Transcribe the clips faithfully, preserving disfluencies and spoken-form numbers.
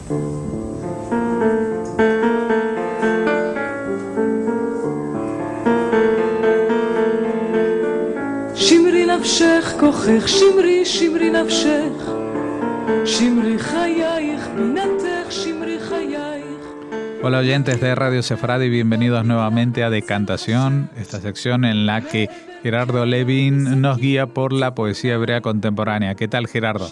שמרי נפשך כוחך, שמרי שמרי נפשך, שמרי חייך בינתך, שמרי חייך. Hola oyentes de Radio Sefardí, bienvenidos nuevamente a Decantación, esta sección en la que Gerardo Levin nos guía por la poesía hebrea contemporánea. ¿Qué tal, Gerardo?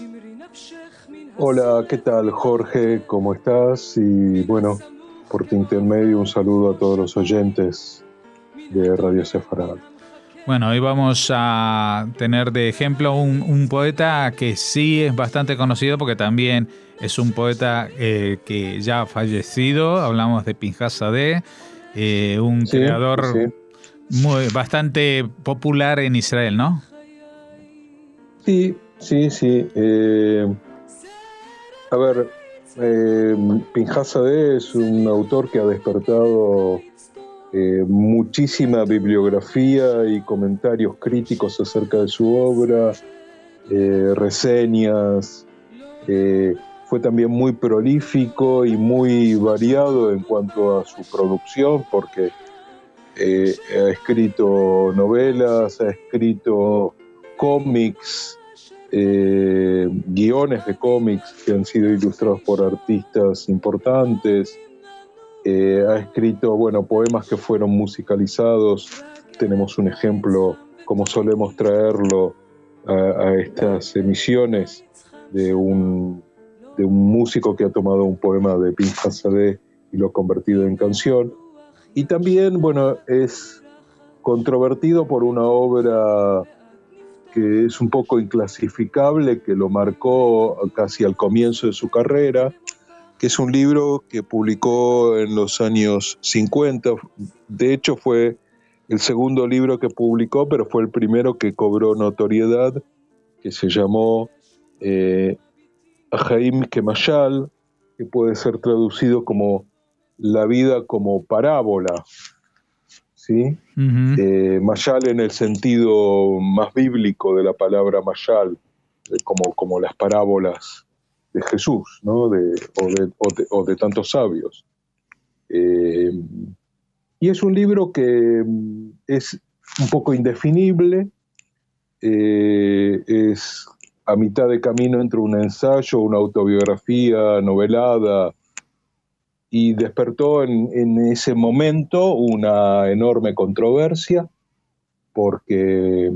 Hola, ¿qué tal, Jorge? ¿Cómo estás? Y bueno, por tu intermedio un saludo a todos los oyentes de Radio Sefardí. Bueno, hoy vamos a tener de ejemplo un, un poeta que sí es bastante conocido porque también es un poeta eh, que ya ha fallecido. Hablamos de Pinchas Sadeh, eh, un sí, creador sí. Muy, bastante popular en Israel, ¿no? Sí, sí, sí. Eh, a ver, eh, Pinchas Sadeh es un autor que ha despertado Eh, muchísima bibliografía y comentarios críticos acerca de su obra, eh, reseñas, eh, fue también muy prolífico y muy variado en cuanto a su producción, porque eh, ha escrito novelas, ha escrito cómics, eh, guiones de cómics que han sido ilustrados por artistas importantes. Eh, ha escrito, bueno, poemas que fueron musicalizados. Tenemos un ejemplo, como solemos traerlo a, a estas emisiones, de un, de un músico que ha tomado un poema de Pinchas Sadeh y lo ha convertido en canción. Y también, bueno, es controvertido por una obra que es un poco inclasificable, que lo marcó casi al comienzo de su carrera, que es un libro que publicó en los años cincuenta. De hecho, fue el segundo libro que publicó, pero fue el primero que cobró notoriedad, que se llamó eh, Ahaim Kemashal, que puede ser traducido como La vida como parábola, ¿sí? Uh-huh. Eh, Mashal en el sentido más bíblico de la palabra Mashal, como, como las parábolas de Jesús, ¿no? de, o, de, o, de, o de tantos sabios. Eh, y es un libro que es un poco indefinible, eh, es a mitad de camino entre un ensayo, una autobiografía novelada, y despertó en, en ese momento una enorme controversia, porque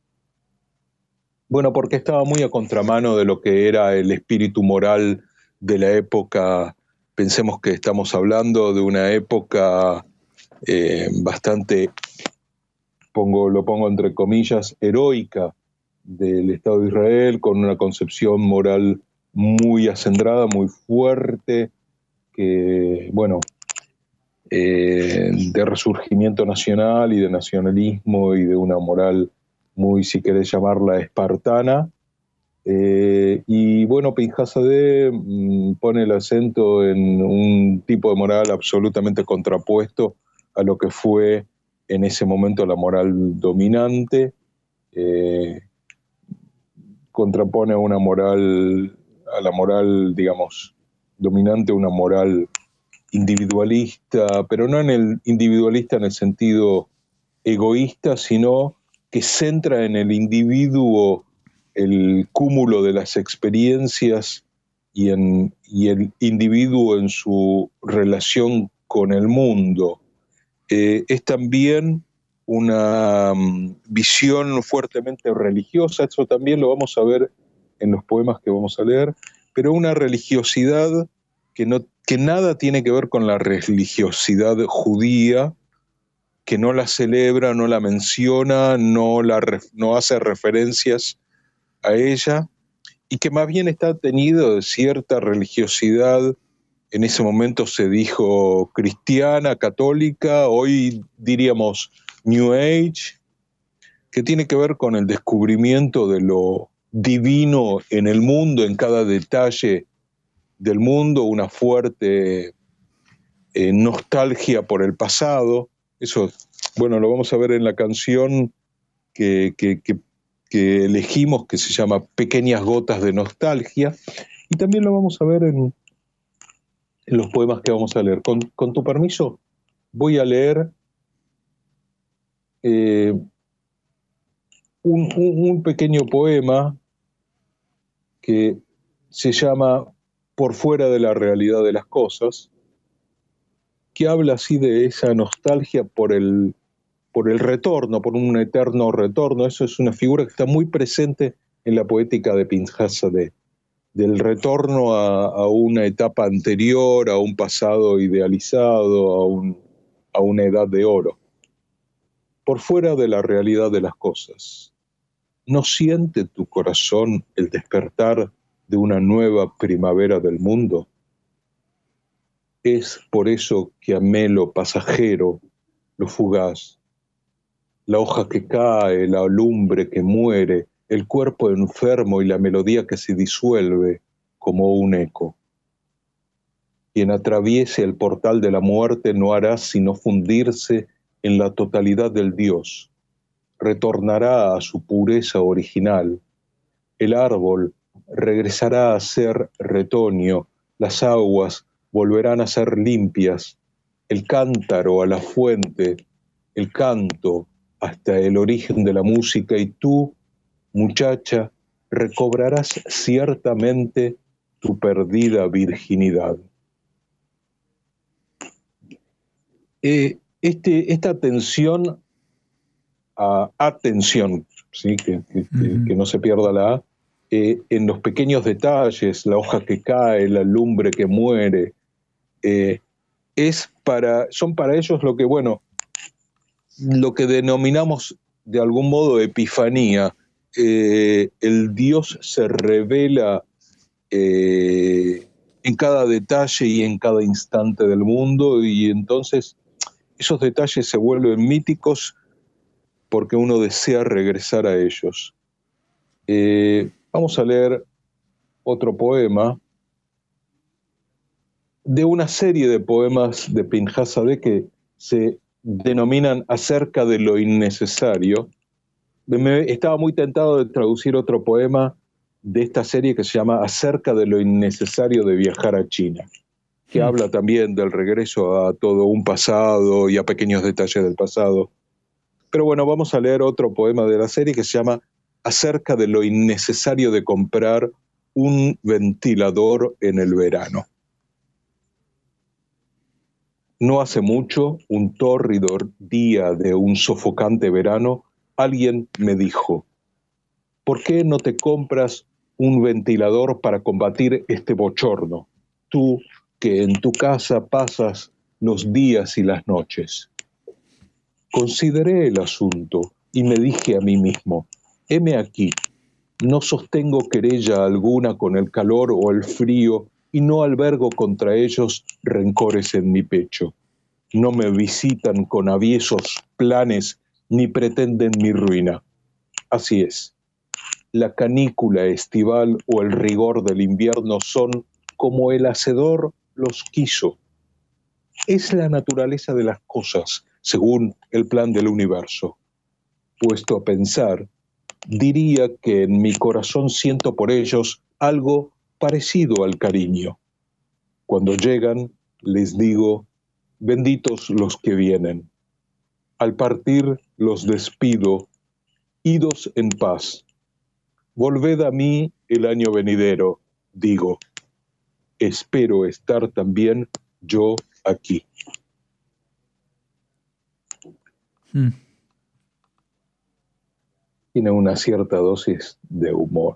Bueno, porque estaba muy a contramano de lo que era el espíritu moral de la época. Pensemos que estamos hablando de una época eh, bastante, pongo, lo pongo entre comillas, heroica del Estado de Israel, con una concepción moral muy acendrada, muy fuerte, que, bueno, eh, de resurgimiento nacional y de nacionalismo y de una moral muy, si querés llamarla, espartana. Eh, y bueno, Pinchas Sadeh mmm, pone el acento en un tipo de moral absolutamente contrapuesto a lo que fue en ese momento la moral dominante. Eh, contrapone a una moral, a la moral, digamos, dominante, una moral individualista, pero no en el individualista en el sentido egoísta, sino que centra en el individuo el cúmulo de las experiencias y, en, y el individuo en su relación con el mundo. Eh, es también una um, visión fuertemente religiosa, eso también lo vamos a ver en los poemas que vamos a leer, pero una religiosidad que, no, que nada tiene que ver con la religiosidad judía, que no la celebra, no la menciona, no, la, no hace referencias a ella, y que más bien está tenido de cierta religiosidad. En ese momento se dijo cristiana, católica, hoy diríamos New Age, que tiene que ver con el descubrimiento de lo divino en el mundo, en cada detalle del mundo, una fuerte eh, nostalgia por el pasado. Eso, bueno, lo vamos a ver en la canción que, que, que, que elegimos, que se llama Pequeñas Gotas de Nostalgia, y también lo vamos a ver en, en los poemas que vamos a leer. Con, con tu permiso, voy a leer eh, un, un, un pequeño poema que se llama Por fuera de la realidad de las cosas, que habla así de esa nostalgia por el, por el retorno, por un eterno retorno. Eso es una figura que está muy presente en la poética de Pinhazadeh, del retorno a, a una etapa anterior, a un pasado idealizado, a, un, a una edad de oro. Por fuera de la realidad de las cosas, ¿no siente tu corazón el despertar de una nueva primavera del mundo? Es por eso que amé lo pasajero, lo fugaz, la hoja que cae, la lumbre que muere, el cuerpo enfermo y la melodía que se disuelve como un eco. Quien atraviese el portal de la muerte no hará sino fundirse en la totalidad del Dios. Retornará a su pureza original. El árbol regresará a ser retoño, las aguas volverán a ser limpias, el cántaro a la fuente, el canto hasta el origen de la música, y tú, muchacha, recobrarás ciertamente tu perdida virginidad. Eh, este, esta atención, a, atención, ¿sí? que, que, uh-huh. que no se pierda la A, eh, en los pequeños detalles, la hoja que cae, la lumbre que muere, eh, es para, son para ellos lo que, bueno, lo que denominamos de algún modo epifanía. Eh, el Dios se revela eh, en cada detalle y en cada instante del mundo, y entonces esos detalles se vuelven míticos porque uno desea regresar a ellos. Eh, vamos a leer otro poema de una serie de poemas de Pinhazadeh que se denominan Acerca de lo innecesario. Me estaba muy tentado de traducir otro poema de esta serie que se llama Acerca de lo innecesario de viajar a China, que mm. habla también del regreso a todo un pasado y a pequeños detalles del pasado. Pero bueno, vamos a leer otro poema de la serie que se llama Acerca de lo innecesario de comprar un ventilador en el verano. No hace mucho, un tórrido día de un sofocante verano, alguien me dijo: ¿por qué no te compras un ventilador para combatir este bochorno? Tú, que en tu casa pasas los días y las noches. Consideré el asunto y me dije a mí mismo: heme aquí, no sostengo querella alguna con el calor o el frío y no albergo contra ellos rencores en mi pecho. No me visitan con aviesos planes ni pretenden mi ruina. Así es. La canícula estival o el rigor del invierno son como el hacedor los quiso. Es la naturaleza de las cosas, según el plan del universo. Puesto a pensar, diría que en mi corazón siento por ellos algo parecido al cariño. Cuando llegan, les digo: benditos los que vienen. Al partir, los despido, idos en paz. Volved a mí el año venidero, digo. Espero estar también yo aquí. Hmm. Tiene una cierta dosis de humor.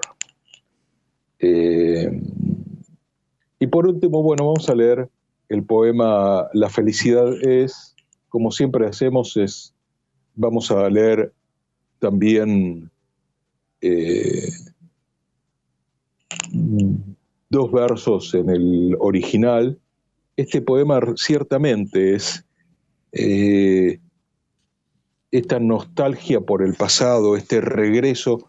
Eh, y por último, bueno, vamos a leer el poema La felicidad es, como siempre hacemos, es, vamos a leer también eh, dos versos en el original. Este poema ciertamente es eh, esta nostalgia por el pasado, este regreso.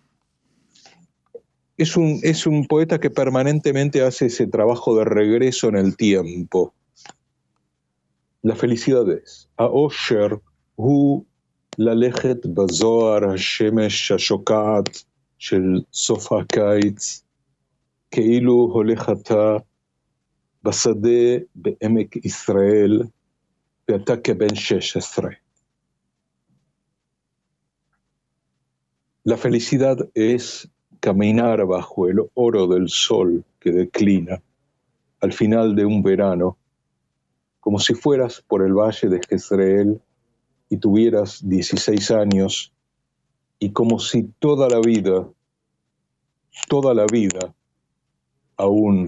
Es un, es un poeta que permanentemente hace ese trabajo de regreso en el tiempo. La felicidad es, האושר הוא ללכת בזוהר השמש השוקעת של סוף הקיץ, כאילו הולך אתה בשדה בעמק ישראל, ואתה כבן שש עשרה. La felicidad es caminar bajo el oro del sol que declina al final de un verano, como si fueras por el valle de Jezreel y tuvieras dieciséis años, y como si toda la vida, toda la vida, aún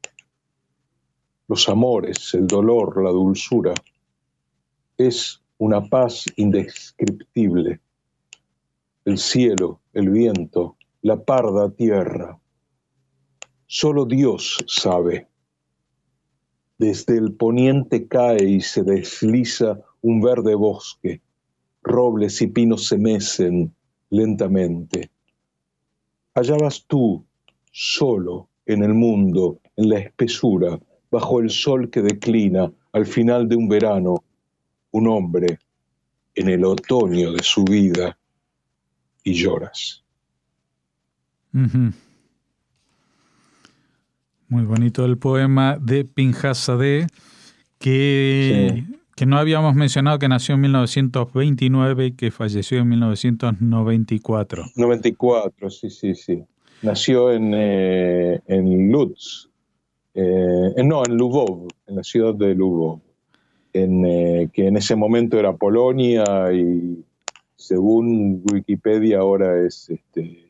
los amores, el dolor, la dulzura, es una paz indescriptible. El cielo, el viento, la parda tierra. Solo Dios sabe. Desde el poniente cae y se desliza un verde bosque. Robles y pinos se mecen lentamente. Allá vas tú, solo, en el mundo, en la espesura, bajo el sol que declina al final de un verano, un hombre en el otoño de su vida, y lloras. Uh-huh. Muy bonito el poema de Pinhas-Sadeh, que, sí. que no habíamos mencionado, que nació en mil novecientos veintinueve y que falleció en mil novecientos noventa y cuatro. noventa y cuatro, sí, sí, sí. Nació en, eh, en Lutsk, eh, no, en Lvov, en la ciudad de Lvov, en, eh, que en ese momento era Polonia y según Wikipedia ahora es este,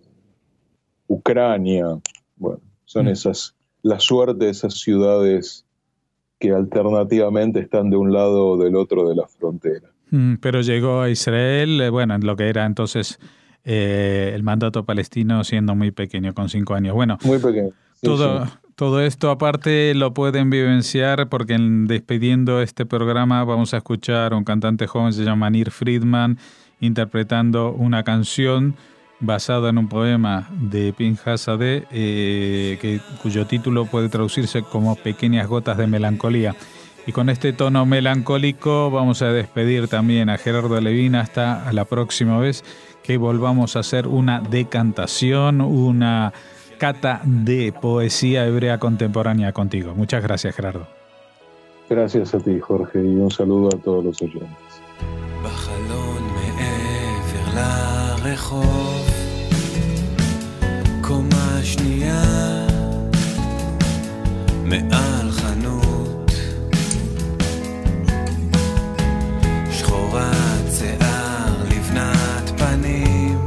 Ucrania. Bueno, son mm. esas, la suerte de esas ciudades que alternativamente están de un lado o del otro de la frontera. Mm, pero llegó a Israel, eh, bueno, en lo que era entonces eh, el mandato palestino, siendo muy pequeño, con cinco años. Bueno, muy pequeño. Sí, todo, sí. todo esto aparte lo pueden vivenciar porque en despidiendo este programa vamos a escuchar a un cantante joven, se llama Nir Friedman, interpretando una canción basada en un poema de Pinhas-Sadeh, eh, que, cuyo título puede traducirse como Pequeñas gotas de melancolía. Y con este tono melancólico vamos a despedir también a Gerardo Levin hasta la próxima vez que volvamos a hacer una decantación, una cata de poesía hebrea contemporánea contigo. Muchas gracias, Gerardo. Gracias a ti, Jorge, y un saludo a todos los oyentes. לרחוב קומה שנייה מעל חנות שחורת שיער לבנת פנים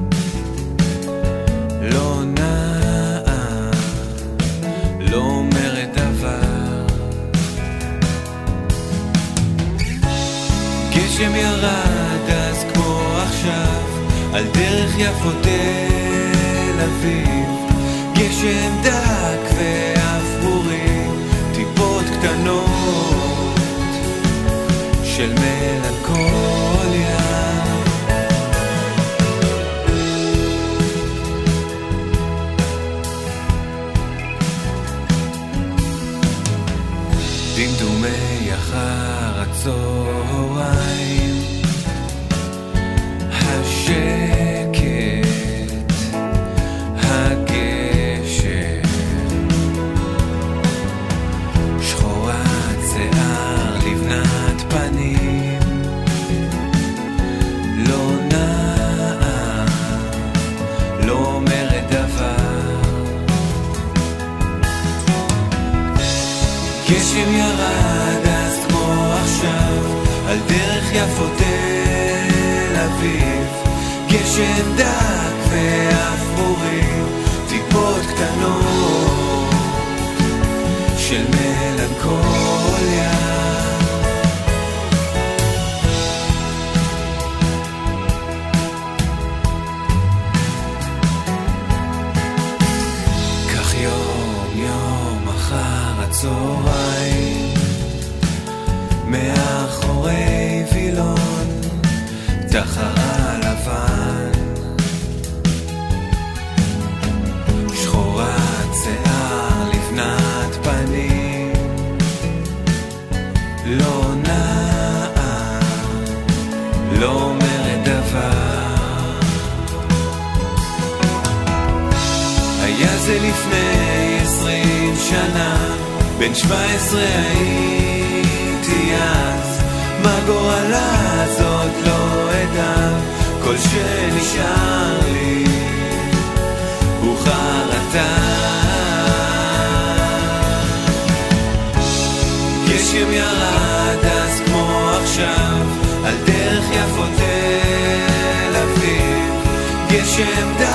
לא נעה לא אומרת דבר גשם ירד אז כמו עכשיו על דרך יפו תל אביב גשם דק ואפרורים טיפות קטנות של מלנכוליה דמדומי אחר הצהריים השקט, הגשר, שחורת שיער לבנת פנים, לא נעה, לא אומרת דבר. גשם ירד אז כמו עכשיו, על דרך יפו תל אביב גשם דק ואפרורים טיפות קטנות של מלנכוליה כך יום יום אחר הצהריים מאחורי וילון תחרה לבן שחורת שיער לבנת פנים לא נעה לא אומרת דבר היה זה לפני עשרים שנה בן שבע עשרה הייתי אז, מה גורלה הזאת לא אדע, כל שנשאר לי הוא חרטה. גשם ירד אז כמו עכשיו על דרך יפות תל אביב, גשם די